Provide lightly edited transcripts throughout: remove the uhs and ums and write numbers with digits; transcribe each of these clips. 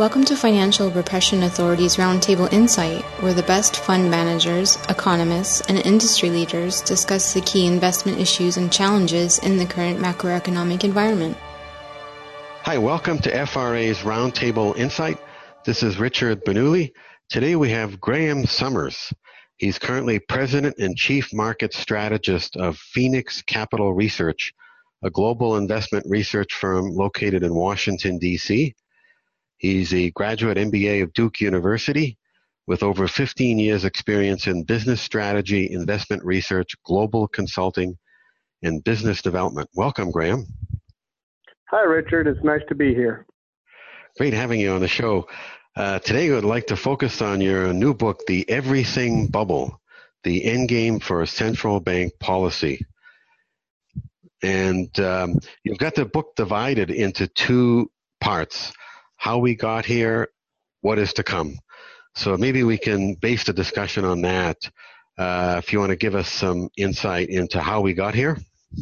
Welcome to Financial Repression Authority's Roundtable Insight, where the best fund managers, economists, and industry leaders discuss the key investment issues and challenges in the current macroeconomic environment. Hi, welcome to FRA's Roundtable Insight. This is Richard Benuli. Today we have Graham Summers. He's currently President and Chief Market Strategist of Phoenix Capital Research, a global investment research firm located in Washington, D.C. He's a graduate MBA of Duke University with over 15 years experience in business strategy, investment research, global consulting, and business development. Welcome, Graham. Hi, Richard. It's nice to be here. Great having you on the show. Today, I would like to focus on your new book, The Everything Bubble, the Endgame for Central Bank Policy. And you've got the book divided into two parts: how we got here, what is to come. So maybe we can base the discussion on that. If you want to give us some insight into how we got here.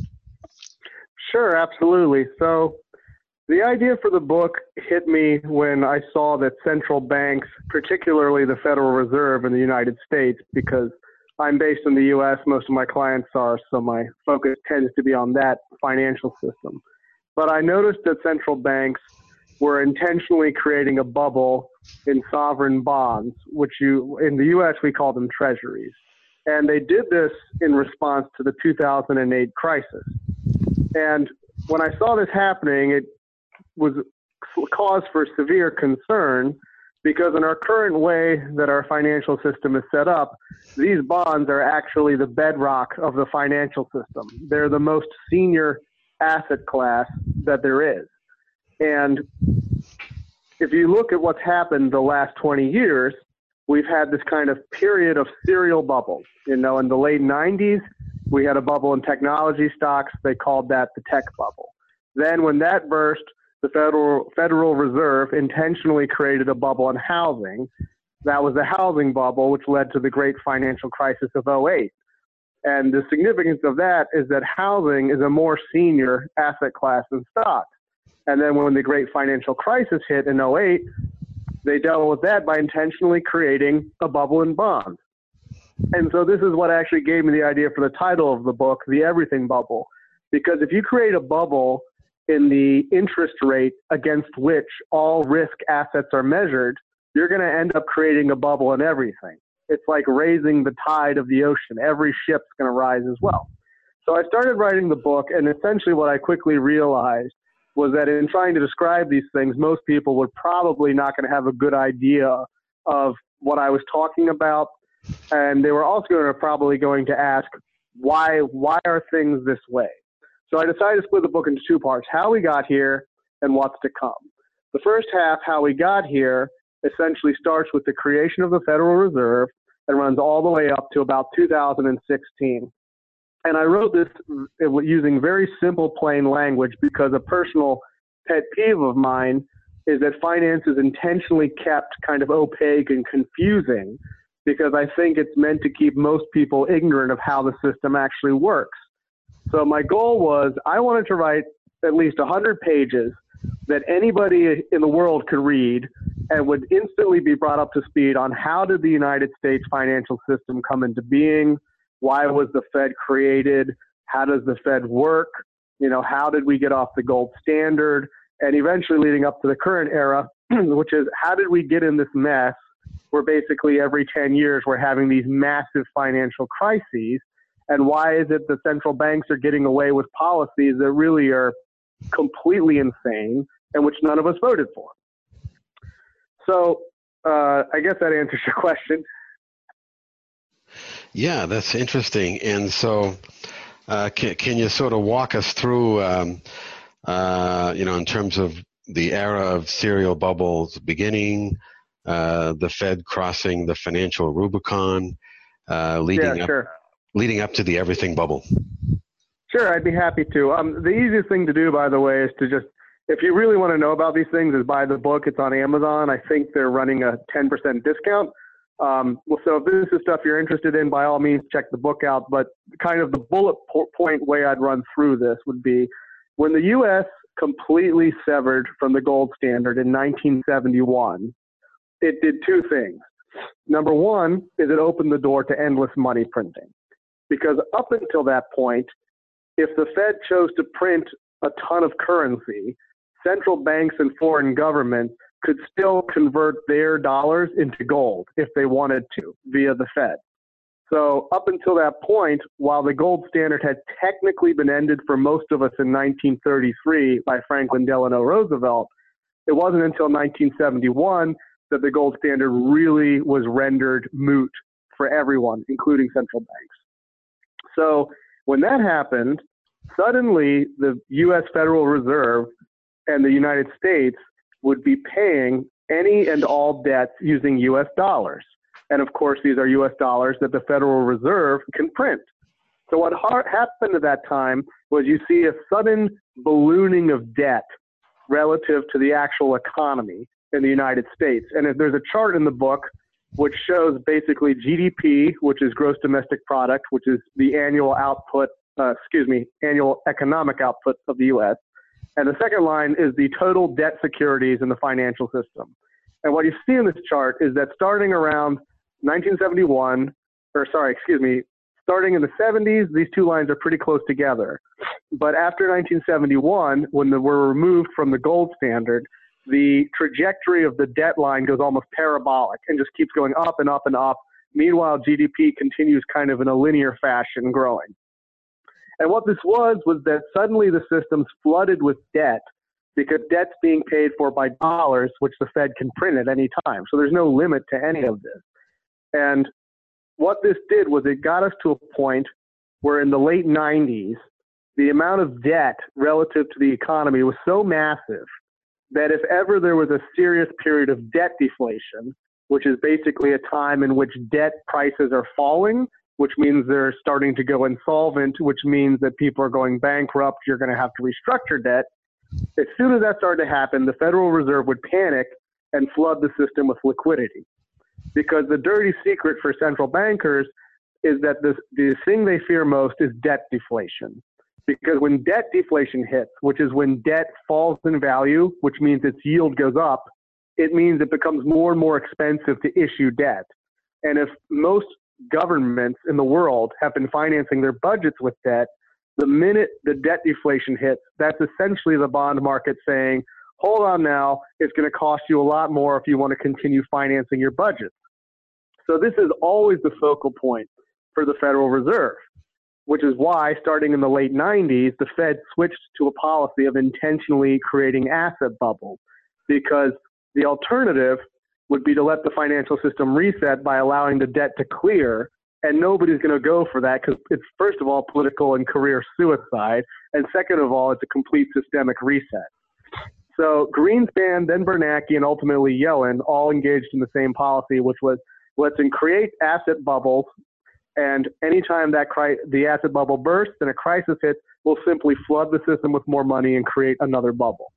Sure, absolutely. So the idea for the book hit me when I saw that central banks, particularly the Federal Reserve in the United States, because I'm based in the U.S., most of my clients are, so my focus tends to be on that financial system. But I noticed that central banks were intentionally creating a bubble in sovereign bonds, which in the U.S. we call them treasuries. And they did this in response to the 2008 crisis. And when I saw this happening, it was cause for severe concern, because in our current way that our financial system is set up, these bonds are actually the bedrock of the financial system. They're the most senior asset class that there is. And if you look at what's happened the last 20 years, we've had this kind of period of serial bubbles. In the late 90s, we had a bubble in technology stocks. They called that the tech bubble. Then when that burst, the Federal Reserve intentionally created a bubble in housing. That was the housing bubble, which led to the great financial crisis of '08. And the significance of that is that housing is a more senior asset class than stocks. And then when the great financial crisis hit in '08, they dealt with that by intentionally creating a bubble in bonds. And so this is what actually gave me the idea for the title of the book, The Everything Bubble. Because if you create a bubble in the interest rate against which all risk assets are measured, you're going to end up creating a bubble in everything. It's like raising the tide of the ocean. Every ship's going to rise as well. So I started writing the book, and essentially what I quickly realized was that in trying to describe these things, most people were probably not going to have a good idea of what I was talking about. And they were also probably going to ask, why are things this way? So I decided to split the book into two parts: how we got here and what's to come. The first half, how we got here, essentially starts with the creation of the Federal Reserve and runs all the way up to about 2016. And I wrote this using very simple, plain language, because a personal pet peeve of mine is that finance is intentionally kept kind of opaque and confusing, because I think it's meant to keep most people ignorant of how the system actually works. So my goal was, I wanted to write at least 100 pages that anybody in the world could read and would instantly be brought up to speed on how did the United States financial system come into being, why was the Fed created, how does the Fed work, how did we get off the gold standard, and eventually leading up to the current era, which is how did we get in this mess where basically every 10 years we're having these massive financial crises, and why is it that central banks are getting away with policies that really are completely insane and which none of us voted for. So I guess that answers your question. Yeah, that's interesting. And so can you sort of walk us through, in terms of the era of serial bubbles beginning, the Fed crossing the financial Rubicon, leading up to the everything bubble? Sure, I'd be happy to. The easiest thing to do, by the way, is to just, if you really want to know about these things, is buy the book. It's on Amazon. I think they're running a 10% discount. So if this is stuff you're interested in, by all means, check the book out. But kind of the bullet point way I'd run through this would be, when the U.S. completely severed from the gold standard in 1971, it did two things. Number one is it opened the door to endless money printing. Because up until that point, if the Fed chose to print a ton of currency, central banks and foreign governments could still convert their dollars into gold if they wanted to via the Fed. So up until that point, while the gold standard had technically been ended for most of us in 1933 by Franklin Delano Roosevelt, it wasn't until 1971 that the gold standard really was rendered moot for everyone, including central banks. So when that happened, suddenly the U.S. Federal Reserve and the United States would be paying any and all debts using U.S. dollars. And of course, these are U.S. dollars that the Federal Reserve can print. So what happened at that time was you see a sudden ballooning of debt relative to the actual economy in the United States. And if there's a chart in the book which shows basically GDP, which is gross domestic product, which is the annual output, annual economic output of the U.S. And the second line is the total debt securities in the financial system. And what you see in this chart is that starting around 1971, starting in the 70s, these two lines are pretty close together. But after 1971, when they were removed from the gold standard, the trajectory of the debt line goes almost parabolic and just keeps going up and up and up. Meanwhile, GDP continues kind of in a linear fashion growing. And what this was that suddenly the system's flooded with debt because debt's being paid for by dollars, which the Fed can print at any time. So there's no limit to any of this. And what this did was it got us to a point where in the late 90s, the amount of debt relative to the economy was so massive that if ever there was a serious period of debt deflation, which is basically a time in which debt prices are falling, which means they're starting to go insolvent, which means that people are going bankrupt, you're going to have to restructure debt. As soon as that started to happen, the Federal Reserve would panic and flood the system with liquidity. Because the dirty secret for central bankers is that the thing they fear most is debt deflation. Because when debt deflation hits, which is when debt falls in value, which means its yield goes up, it means it becomes more and more expensive to issue debt. And if most governments in the world have been financing their budgets with debt, the minute the debt deflation hits, that's essentially the bond market saying, hold on now, it's going to cost you a lot more if you want to continue financing your budget. So this is always the focal point for the Federal Reserve, which is why starting in the late 90s, the Fed switched to a policy of intentionally creating asset bubbles, because the alternative would be to let the financial system reset by allowing the debt to clear. And nobody's going to go for that because it's, first of all, political and career suicide. And second of all, it's a complete systemic reset. So Greenspan, then Bernanke, and ultimately Yellen all engaged in the same policy, which was let's create asset bubbles. And anytime that the asset bubble bursts and a crisis hits, we'll simply flood the system with more money and create another bubble.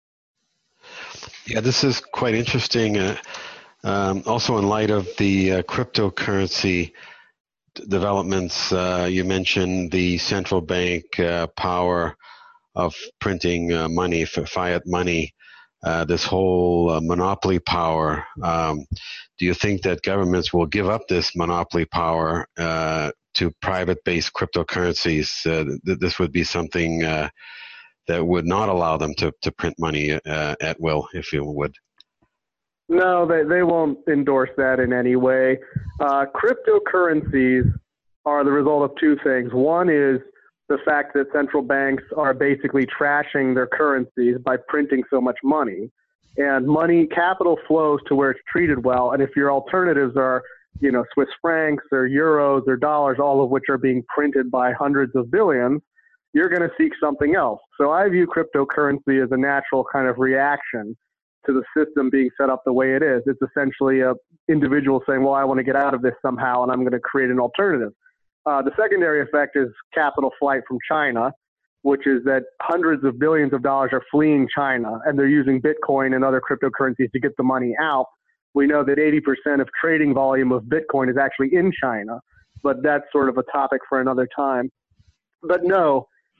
Yeah, this is quite interesting. Also, in light of the cryptocurrency developments, you mentioned the central bank power of printing money, for fiat money, this whole monopoly power. Do you think that governments will give up this monopoly power to private-based cryptocurrencies? This would be something that would not allow them to print money at will, if you would. No, they won't endorse that in any way. Cryptocurrencies are the result of two things. One is the fact that central banks are basically trashing their currencies by printing so much money. And capital flows to where it's treated well. And if your alternatives are, Swiss francs or euros or dollars, all of which are being printed by hundreds of billions, you're going to seek something else. So I view cryptocurrency as a natural kind of reaction to the system being set up the way it is. It's essentially an individual saying, well, I want to get out of this somehow, and I'm going to create an alternative. The secondary effect is capital flight from China, which is that hundreds of billions of dollars are fleeing China, and they're using Bitcoin and other cryptocurrencies to get the money out. We know that 80% of trading volume of Bitcoin is actually in China, but that's sort of a topic for another time. But no,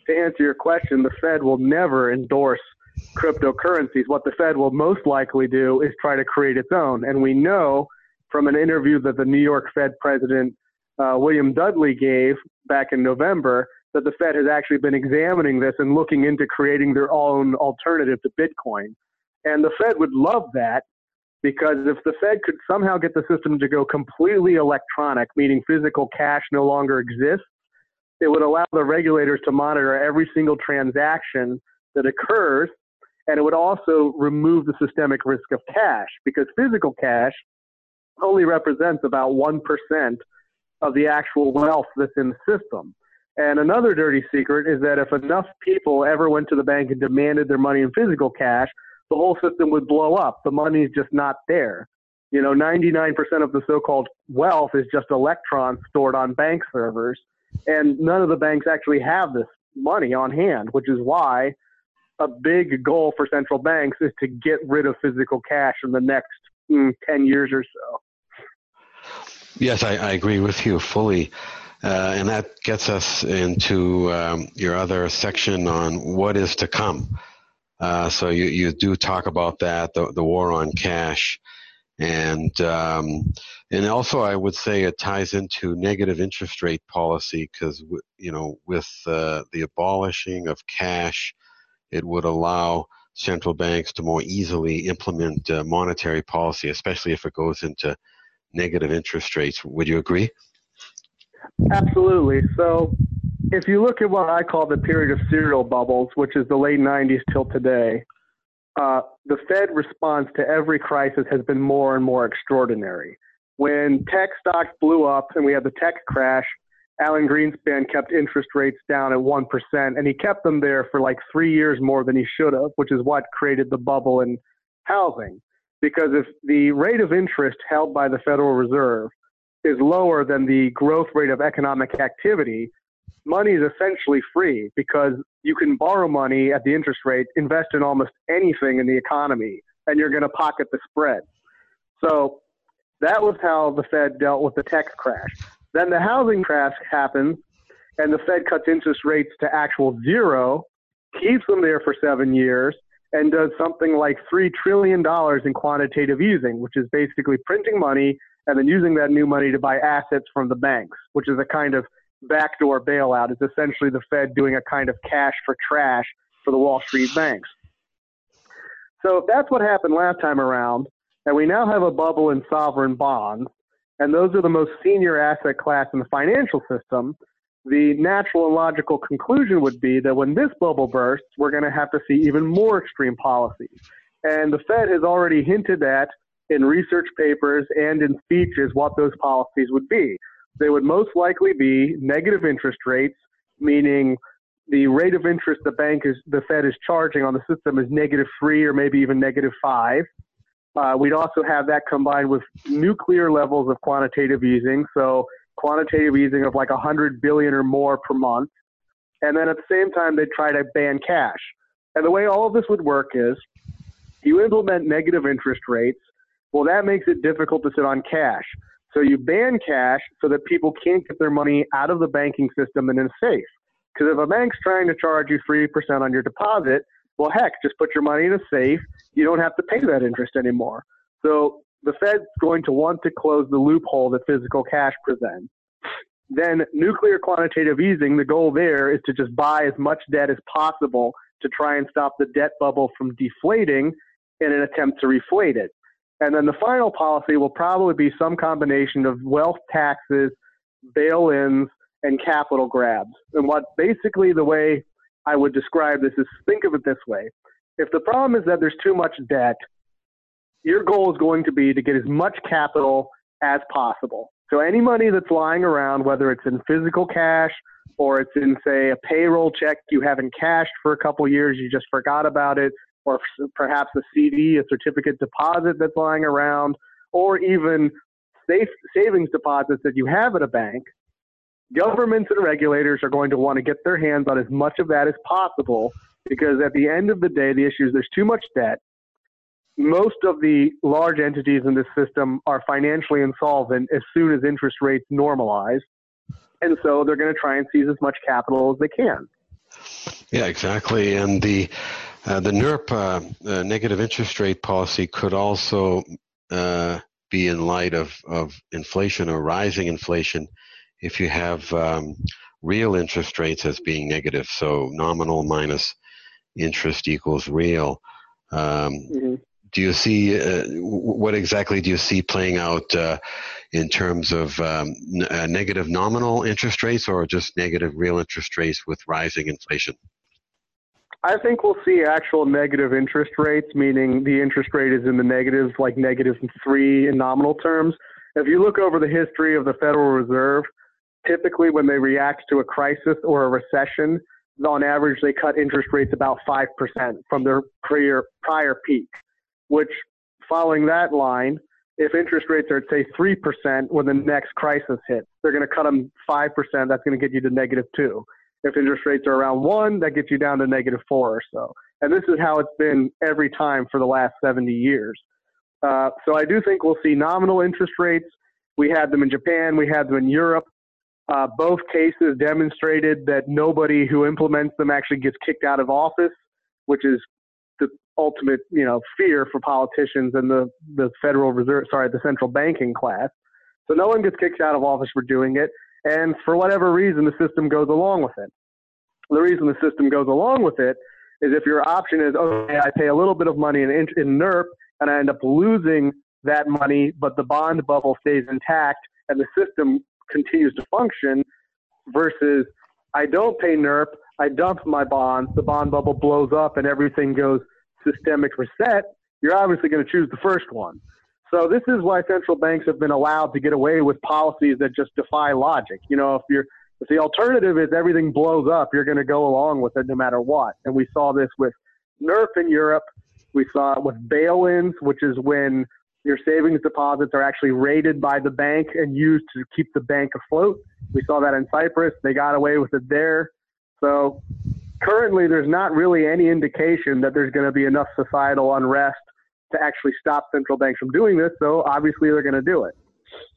to answer your question, the Fed will never endorse cryptocurrencies. What the Fed will most likely do is try to create its own. And we know from an interview that the New York Fed president, William Dudley, gave back in November, that the Fed has actually been examining this and looking into creating their own alternative to Bitcoin. And the Fed would love that, because if the Fed could somehow get the system to go completely electronic, meaning physical cash no longer exists, it would allow the regulators to monitor every single transaction that occurs, and it would also remove the systemic risk of cash, because physical cash only represents about 1% of the actual wealth that's in the system. And another dirty secret is that if enough people ever went to the bank and demanded their money in physical cash, the whole system would blow up. The money is just not there. 99% of the so-called wealth is just electrons stored on bank servers, and none of the banks actually have this money on hand, which is why a big goal for central banks is to get rid of physical cash in the next 10 years or so. Yes, I agree with you fully. And that gets us into your other section on what is to come. So you do talk about that, the war on cash. And also I would say it ties into negative interest rate policy, because, with the abolishing of cash, it would allow central banks to more easily implement monetary policy, especially if it goes into negative interest rates. Would you agree? Absolutely. So if you look at what I call the period of serial bubbles, which is the late 90s till today, the Fed response to every crisis has been more and more extraordinary. When tech stocks blew up and we had the tech crash, Alan Greenspan kept interest rates down at 1%, and he kept them there for like 3 years more than he should have, which is what created the bubble in housing. Because if the rate of interest held by the Federal Reserve is lower than the growth rate of economic activity, money is essentially free, because you can borrow money at the interest rate, invest in almost anything in the economy, and you're going to pocket the spread. So that was how the Fed dealt with the tech crash. Then the housing crash happens, and the Fed cuts interest rates to actual zero, keeps them there for 7 years, and does something like $3 trillion in quantitative easing, which is basically printing money and then using that new money to buy assets from the banks, which is a kind of backdoor bailout. It's essentially the Fed doing a kind of cash for trash for the Wall Street banks. So that's what happened last time around, and we now have a bubble in sovereign bonds, and those are the most senior asset class in the financial system. The natural and logical conclusion would be that when this bubble bursts, we're going to have to see even more extreme policies. And the Fed has already hinted at, in research papers and in speeches, what those policies would be. They would most likely be negative interest rates, meaning the rate of interest the Fed is charging on the system is -3 or maybe even -5. We'd also have that combined with nuclear levels of quantitative easing, so quantitative easing of like 100 billion or more per month. And then at the same time, they'd try to ban cash. And the way all of this would work is you implement negative interest rates. Well, that makes it difficult to sit on cash. So you ban cash so that people can't get their money out of the banking system and in a safe. Because if a bank's trying to charge you 3% on your deposit, well, heck, just put your money in a safe. You don't have to pay that interest anymore. So the Fed's going to want to close the loophole that physical cash presents. Then nuclear quantitative easing, the goal there is to just buy as much debt as possible to try and stop the debt bubble from deflating in an attempt to reflate it. And then the final policy will probably be some combination of wealth taxes, bail-ins, and capital grabs. And what basically the way I would describe this is, think of it this way. If the problem is that there's too much debt, your goal is going to be to get as much capital as possible. So any money that's lying around, whether it's in physical cash or it's in, say, a payroll check you haven't cashed for a couple years, you just forgot about it, or perhaps a CD, a certificate deposit that's lying around, or even savings deposits that you have at a bank, governments and regulators are going to want to get their hands on as much of that as possible, because at the end of the day, the issue is there's too much debt. Most of the large entities in this system are financially insolvent as soon as interest rates normalize. And so they're going to try and seize as much capital as they can. Yeah, exactly. And the NIRP, negative interest rate policy, could also be in light of inflation or rising inflation if you have real interest rates as being negative. So nominal minus interest equals real. Mm-hmm. Do you see what exactly do you see playing out in terms of negative nominal interest rates, or just negative real interest rates with rising inflation? I think we'll see actual negative interest rates, meaning the interest rate is in the negatives, like -3 in nominal terms. If you look over the history of the Federal Reserve, typically when they react to a crisis or a recession, on average they cut interest rates about 5% from their prior peak, which, following that line, if interest rates are at, say, 3% when the next crisis hits, they're going to cut them 5%. That's going to get you to -2. If interest rates are around 1, that gets you down to -4 or so. And this is how it's been every time for the last 70 years. So I do think we'll see nominal interest rates. We had them in Japan. We had them in Europe. Both cases demonstrated that nobody who implements them actually gets kicked out of office, which is the ultimate, fear for politicians and the Federal Reserve, the central banking class. So no one gets kicked out of office for doing it. And for whatever reason, the system goes along with it. The reason the system goes along with it is if your option is, okay, I pay a little bit of money in NIRP and I end up losing that money, but the bond bubble stays intact and the system continues to function, versus I don't pay NIRP, I dump my bonds, the bond bubble blows up and everything goes systemic reset, you're obviously going to choose the first one. So this is why central banks have been allowed to get away with policies that just defy logic. If the alternative is everything blows up, you're going to go along with it no matter what. And we saw this with NIRP in Europe. We saw it with bail-ins, which is when your savings deposits are actually rated by the bank and used to keep the bank afloat. We saw that in Cyprus. They got away with it there. So currently there's not really any indication that there's going to be enough societal unrest to actually stop central banks from doing this. So obviously they're going to do it.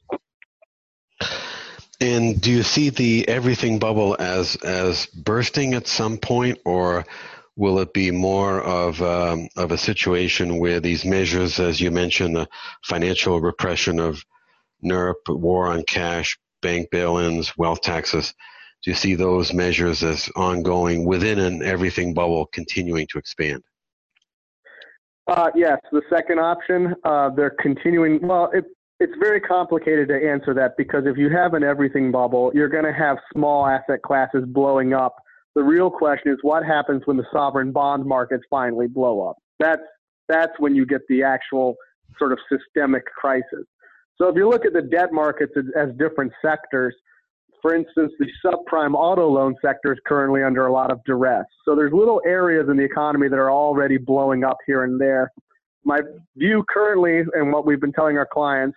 And do you see the everything bubble as bursting at some point, or will it be more of a situation where these measures, as you mentioned, the financial repression of NIRP, war on cash, bank bail-ins, wealth taxes, do you see those measures as ongoing within an everything bubble continuing to expand? Yes, the second option, they're continuing. Well, it's very complicated to answer that, because if you have an everything bubble, you're going to have small asset classes blowing up. The real question is what happens when the sovereign bond markets finally blow up. That's when you get the actual sort of systemic crisis. So if you look at the debt markets as different sectors, for instance, the subprime auto loan sector is currently under a lot of duress. So there's little areas in the economy that are already blowing up here and there. My view currently, and what we've been telling our clients,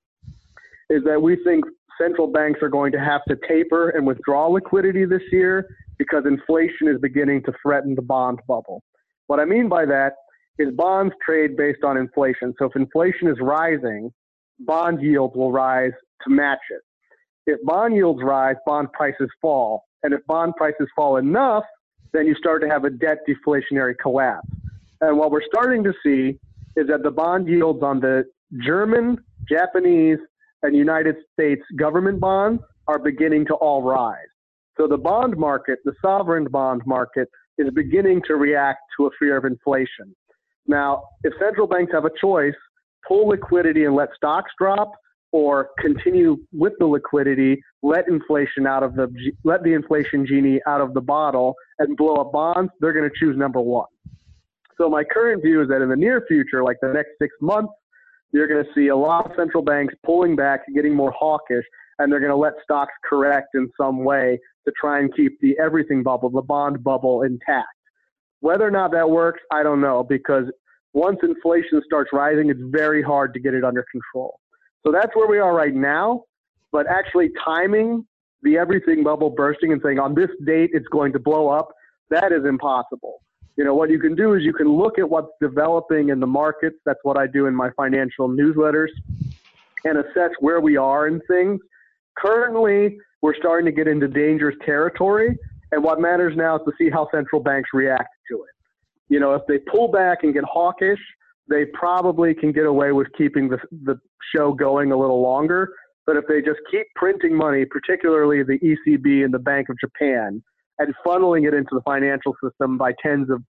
is that we think central banks are going to have to taper and withdraw liquidity this year because inflation is beginning to threaten the bond bubble. What I mean by that is bonds trade based on inflation. So if inflation is rising, bond yields will rise to match it. If bond yields rise, bond prices fall. And if bond prices fall enough, then you start to have a debt deflationary collapse. And what we're starting to see is that the bond yields on the German, Japanese, and United States government bonds are beginning to all rise. So the bond market, the sovereign bond market, is beginning to react to a fear of inflation. Now, if central banks have a choice, pull liquidity and let stocks drop, or continue with the liquidity, let the inflation genie out of the bottle and blow up bonds, they're going to choose number one. So my current view is that in the near future, like the next 6 months, you're going to see a lot of central banks pulling back, getting more hawkish, and they're going to let stocks correct in some way to try and keep the everything bubble, the bond bubble, intact. Whether or not that works, I don't know, because once inflation starts rising, it's very hard to get it under control. So that's where we are right now, but actually timing the everything bubble bursting and saying on this date it's going to blow up, that is impossible. What you can do is you can look at what's developing in the markets. That's what I do in my financial newsletters, and assess where we are in things. Currently, we're starting to get into dangerous territory, And what matters now is to see how central banks react to it. You know, if they pull back and get hawkish, they probably can get away with keeping the show going a little longer. But if they just keep printing money, particularly the ECB and the Bank of Japan, and funneling it into the financial system by tens of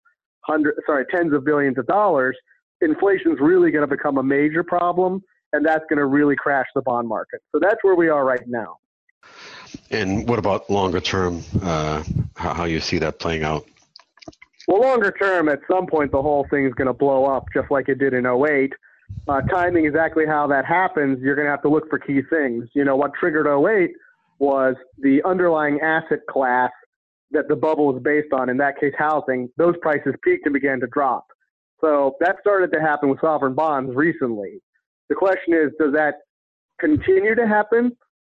billions of dollars, inflation's really going to become a major problem, and that's going to really crash the bond market. So that's where we are right now. And what about longer term, how you see that playing out? Well, longer term, at some point, the whole thing is going to blow up just like it did in 2008. Timing exactly how that happens, you're going to have to look for key things. You know, what triggered 2008 was the underlying asset class that the bubble was based on, in that case, housing. Those prices peaked and began to drop. So that started to happen with sovereign bonds recently. The question is, does that continue to happen?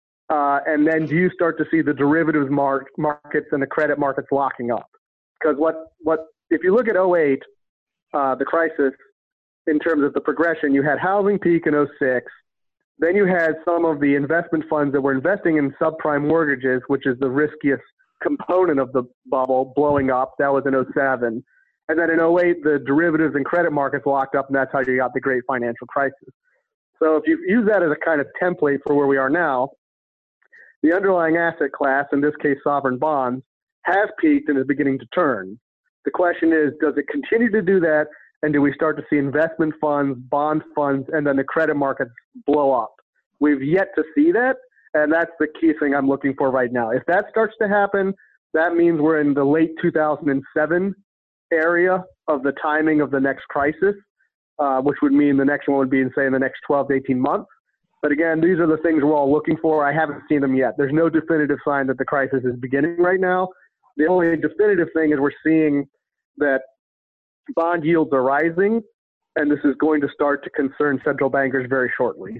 And then do you start to see the derivatives markets and the credit markets locking up? Because if you look at 2008, the crisis, in terms of the progression, you had housing peak in 2006. Then you had some of the investment funds that were investing in subprime mortgages, which is the riskiest component of the bubble, blowing up. That was in 2007. And then in 2008, the derivatives and credit markets locked up, and that's how you got the great financial crisis. So if you use that as a kind of template for where we are now, the underlying asset class, in this case sovereign bonds, has peaked and is beginning to turn. The question is, does it continue to do that, and do we start to see investment funds, bond funds, and then the credit markets blow up? We've yet to see that, and that's the key thing I'm looking for right now. If that starts to happen, that means we're in the late 2007 area of the timing of the next crisis, which would mean the next one would be, say, in the next 12 to 18 months. But again, these are the things we're all looking for. I haven't seen them yet. There's no definitive sign that the crisis is beginning right now. The only definitive thing is we're seeing that bond yields are rising, and this is going to start to concern central bankers very shortly.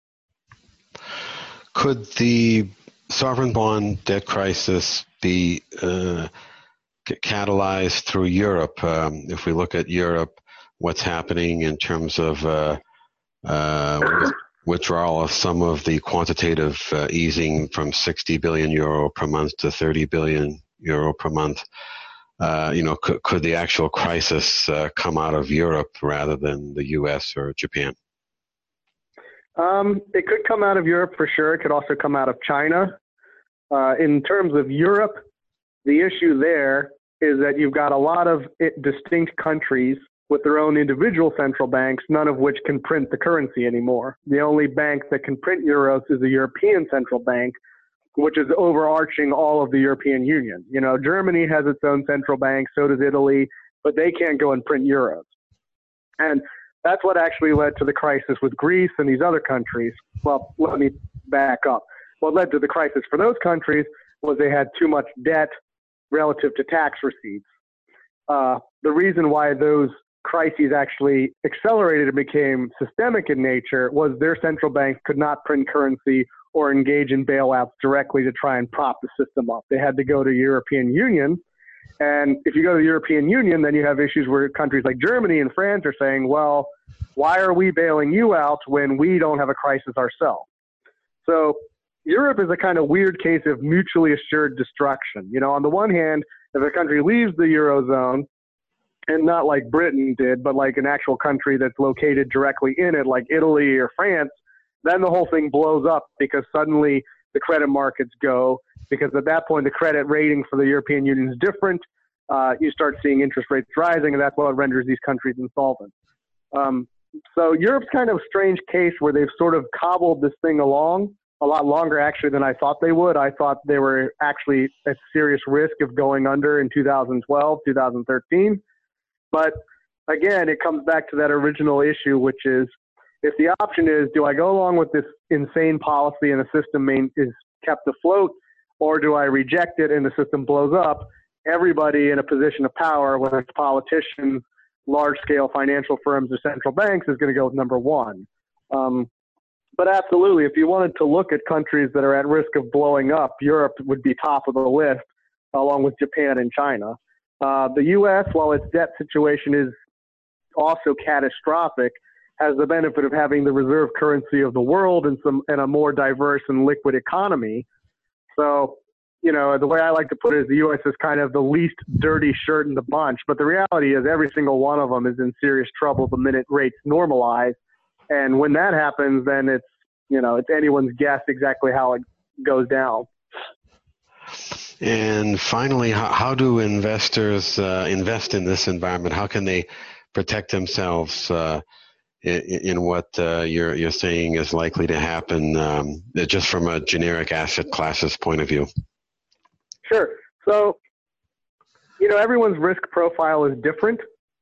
Could the sovereign bond debt crisis be catalyzed through Europe? If we look at Europe, what's happening in terms of withdrawal of some of the quantitative easing from 60 billion euro per month to 30 billion euro per month. Could the actual crisis come out of Europe rather than the U.S. or Japan? It could come out of Europe for sure. It could also come out of China. In terms of Europe, the issue there is that you've got a lot of distinct countries with their own individual central banks, none of which can print the currency anymore. The only bank that can print euros is the European Central Bank, which is overarching all of the European Union. You know, Germany has its own central bank, so does Italy, but they can't go and print euros. And that's what actually led to the crisis with Greece and these other countries. Well, let me back up. What led to the crisis for those countries was they had too much debt relative to tax receipts. The reason why those crises actually accelerated and became systemic in nature was their central bank could not print currency or engage in bailouts directly to try and prop the system up. They had to go to European Union. And if you go to the European Union, then you have issues where countries like Germany and France are saying, well, why are we bailing you out when we don't have a crisis ourselves? So Europe is a kind of weird case of mutually assured destruction. You know, on the one hand, if a country leaves the Eurozone, and not like Britain did, but like an actual country that's located directly in it, like Italy or France, then the whole thing blows up because suddenly the credit markets go, because at that point the credit rating for the European Union is different. You start seeing interest rates rising, and that's what renders these countries insolvent. So Europe's kind of a strange case where they've sort of cobbled this thing along a lot longer actually than I thought they would. I thought they were actually at serious risk of going under in 2012, 2013. But again, it comes back to that original issue, which is if the option is, do I go along with this insane policy and the system is kept afloat, or do I reject it and the system blows up? Everybody in a position of power, whether it's politicians, large-scale financial firms, or central banks, is going to go with number one. But absolutely, if you wanted to look at countries that are at risk of blowing up, Europe would be top of the list, along with Japan and China. The U.S., while its debt situation is also catastrophic, has the benefit of having the reserve currency of the world and a more diverse and liquid economy. So, the way I like to put it is the U.S. is kind of the least dirty shirt in the bunch. But the reality is every single one of them is in serious trouble the minute rates normalize. And when that happens, then it's anyone's guess exactly how it goes down. And finally, how do investors invest in this environment? How can they protect themselves in what you're saying is likely to happen, just from a generic asset classes point of view? Sure. So, everyone's risk profile is different.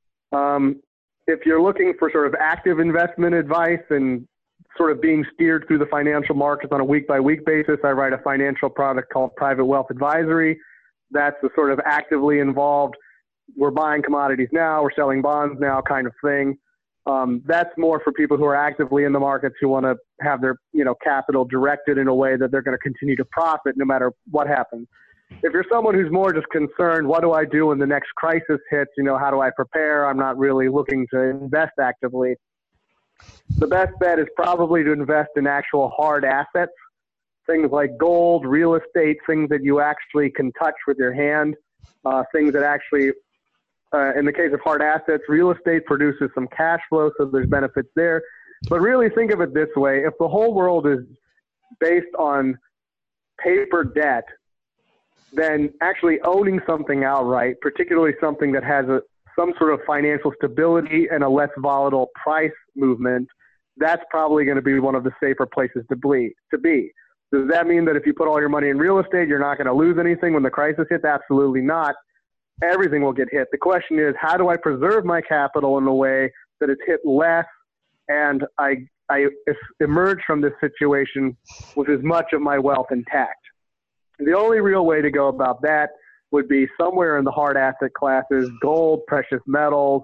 If you're looking for sort of active investment advice and sort of being steered through the financial markets on a week-by-week basis, I write a financial product called Private Wealth Advisory. That's the sort of actively involved, we're buying commodities now, we're selling bonds now kind of thing. That's more for people who are actively in the markets who want to have their, capital directed in a way that they're going to continue to profit no matter what happens. If you're someone who's more just concerned, what do I do when the next crisis hits? How do I prepare? I'm not really looking to invest actively. The best bet is probably to invest in actual hard assets, things like gold, real estate, things that you actually can touch with your hand, things that actually, in the case of hard assets, real estate produces some cash flow, so there's benefits there. But really think of it this way. If the whole world is based on paper debt, then actually owning something outright, particularly something that has some sort of financial stability and a less volatile price movement, that's probably going to be one of the safer places to be. Does that mean that if you put all your money in real estate, you're not going to lose anything when the crisis hits? Absolutely not. Everything will get hit. The question is, how do I preserve my capital in a way that it's hit less and I emerge from this situation with as much of my wealth intact? The only real way to go about that would be somewhere in the hard asset classes, gold, precious metals,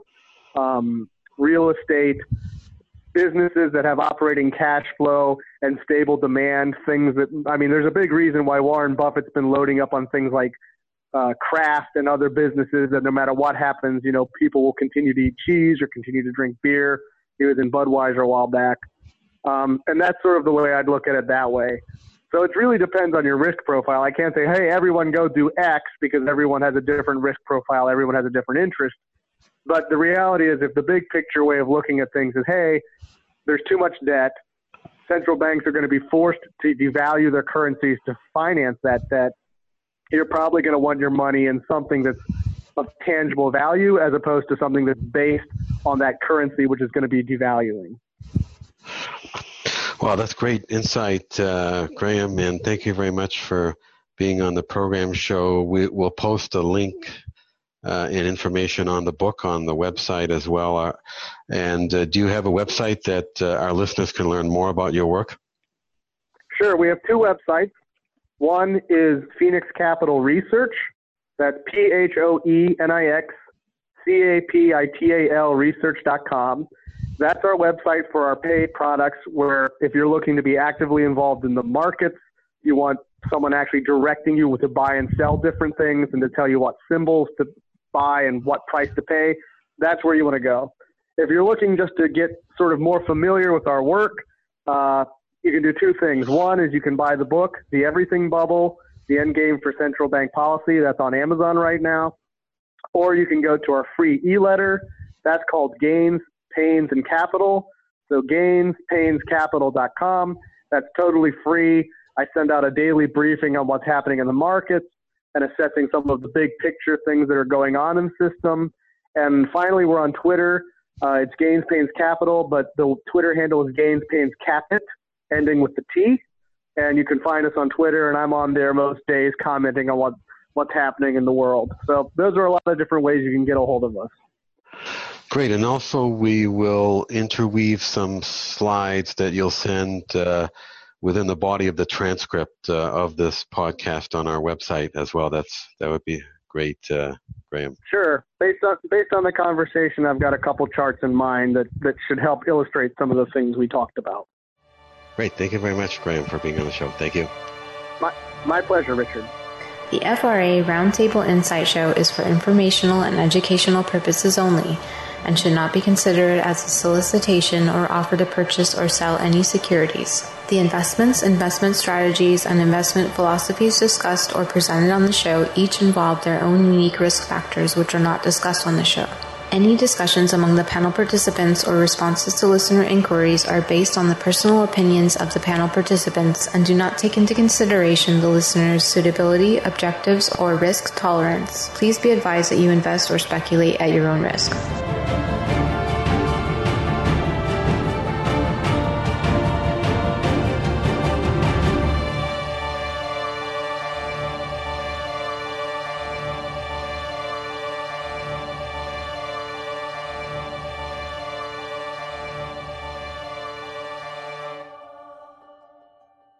real estate, businesses that have operating cash flow and stable demand, things that, there's a big reason why Warren Buffett's been loading up on things like Kraft and other businesses that no matter what happens, people will continue to eat cheese or continue to drink beer. He was in Budweiser a while back. And that's sort of the way I'd look at it that way. So it really depends on your risk profile. I can't say, hey, everyone go do X, because everyone has a different risk profile. Everyone has a different interest. But the reality is, if the big picture way of looking at things is, hey, there's too much debt, central banks are going to be forced to devalue their currencies to finance that debt, you're probably going to want your money in something that's of tangible value as opposed to something that's based on that currency, which is going to be devaluing. Well, that's great insight, Graham, and thank you very much for being on the program show. We'll post a link and information on the book on the website as well. And do you have a website that our listeners can learn more about your work? Sure. We have two websites. One is Phoenix Capital Research. That's PhoenixCapital research.com. That's our website for our paid products, where if you're looking to be actively involved in the markets, you want someone actually directing you to buy and sell different things and to tell you what symbols to buy and what price to pay, that's where you want to go. If you're looking just to get sort of more familiar with our work, you can do two things. One is you can buy the book, The Everything Bubble, The Endgame for Central Bank Policy. That's on Amazon right now. Or you can go to our free e-letter. That's called Gains, Pains, and Capital. So GainsPainsCapital.com. That's totally free. I send out a daily briefing on what's happening in the markets and assessing some of the big picture things that are going on in the system. And finally, we're on Twitter. It's Gains Pains Capital, but the Twitter handle is Gains Pains Capit, ending with the T. And you can find us on Twitter, and I'm on there most days commenting on what's happening in the world. So those are a lot of different ways you can get a hold of us. Great. And also we will interweave some slides that you'll send within the body of the transcript of this podcast on our website as well. That would be great, Graham. Sure. Based on the conversation, I've got a couple charts in mind that should help illustrate some of the things we talked about. Great. Thank you very much, Graham, for being on the show. Thank you. My pleasure, Richard. The FRA Roundtable Insight Show is for informational and educational purposes only. and should not be considered as a solicitation or offer to purchase or sell any securities. The investments, investment strategies, and investment philosophies discussed or presented on the show each involve their own unique risk factors which are not discussed on the show. Any discussions among the panel participants or responses to listener inquiries are based on the personal opinions of the panel participants and do not take into consideration the listener's suitability, objectives, or risk tolerance. Please be advised that you invest or speculate at your own risk.